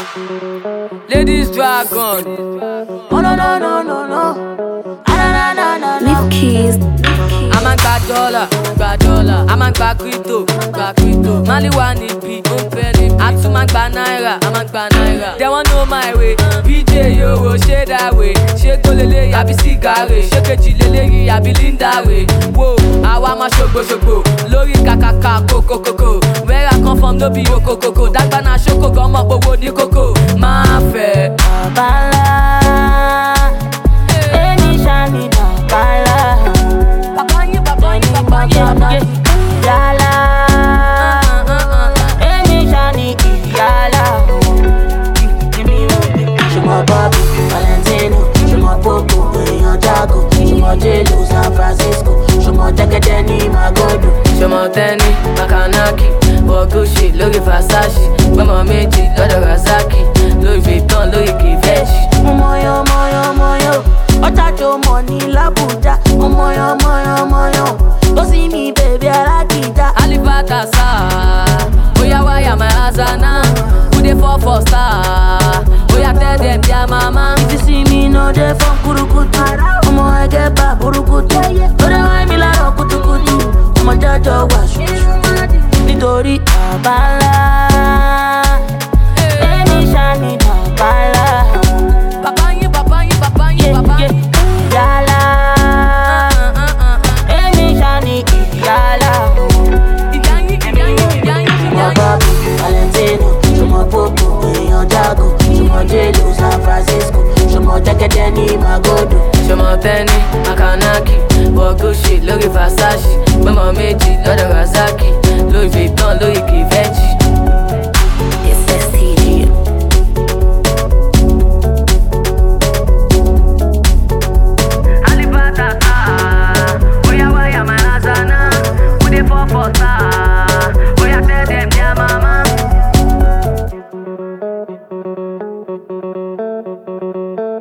Ladies Dragon. Oh no no no no no. Ah, na na na na. Leave keys. I'm a gba dollar. I'm a gba crypto. Mali wa nibi, Atuma gba naira. They want know my way. PJ yo, shade that way. Shake golele, yabi cigare. Shake jilele, yabi linda way. Whoa, awa ma shogbo. Lori kakaka koko. Where I come from, no be yoko. Dagba na shoko, gomo bowo ni koko. Ma fe. Bala. Eni shani na bala. Yala, Amy Shani, Yala. She my Bobby, Valentino. She my Poco, Leon Jago. She my J-Lo, San Francisco. She my Tekadeni, Magodo. She my Tenny, Makanaki. Bogushi, Louis Versace. Mama Meji, Lodo Razaki. Louis Vuitton, Louis Givenchy. Moyo. Otacho money, Labuja. Moyo. Go see me, baby, I like it. Alibata sa, oya waya my Azana. Who dey fall for star? Oya tell them their mama. If you see me, no dey from Kurukutu. Omo I get back Burukutu. No dey want me like Okutukutu. Omo Jajo wash. Nítorí Abala, Emi Shani Abala. Papa you. Yala, Emi Shani Yala. My Bobby, Valentino. She my Poco, Leon Jago. She my J-Lo, San Francisco. She my Tekadeni, Magodo. She my Tenny, Makanaki. Bogushi, Louis Versace.